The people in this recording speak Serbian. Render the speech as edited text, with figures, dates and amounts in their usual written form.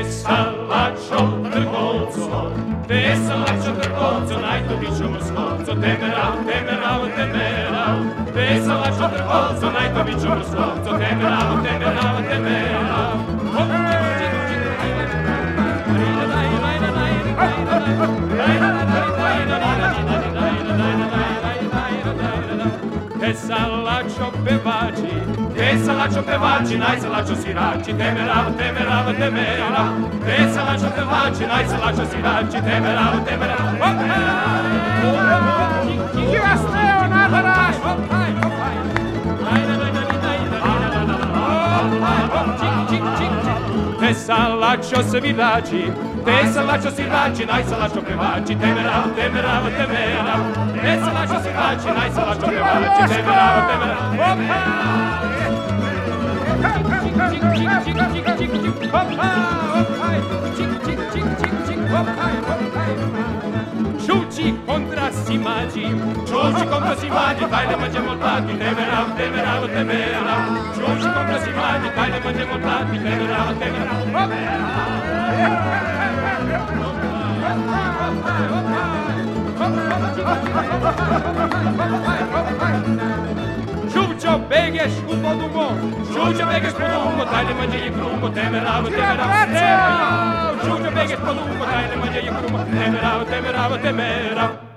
Veselačo trgovcu, najtobiću moskovcu, temerao, temerao, temerao. Veselačo trgovcu, najtobiću moskovcu, temerao, temerao, temerao. Veselačo pevači, najselačo svirači, temerao, temerao, temerao. Veselačo pevači, najselačo svirači, temerao, temerao. Kirasteo nadaraš! Veselačo svirači, veselačo svirači, najselačo pevači, temerao, temerao, temerao. Veselačo svirači, najselačo pevači, temerao, temerao. Čuči kontra simađi, tajne mađe moltati, temerao, temerao, temerao. Čuči kontra simađi, tajne mađe moltati, temerao, temerao. Čučo begeš u podungo, čučo begeš podungo, tajne mađe je krungo, temerao, temerao. Čučo begeš podungo, tajne mađe je krungo, temerao, temerao, temerao.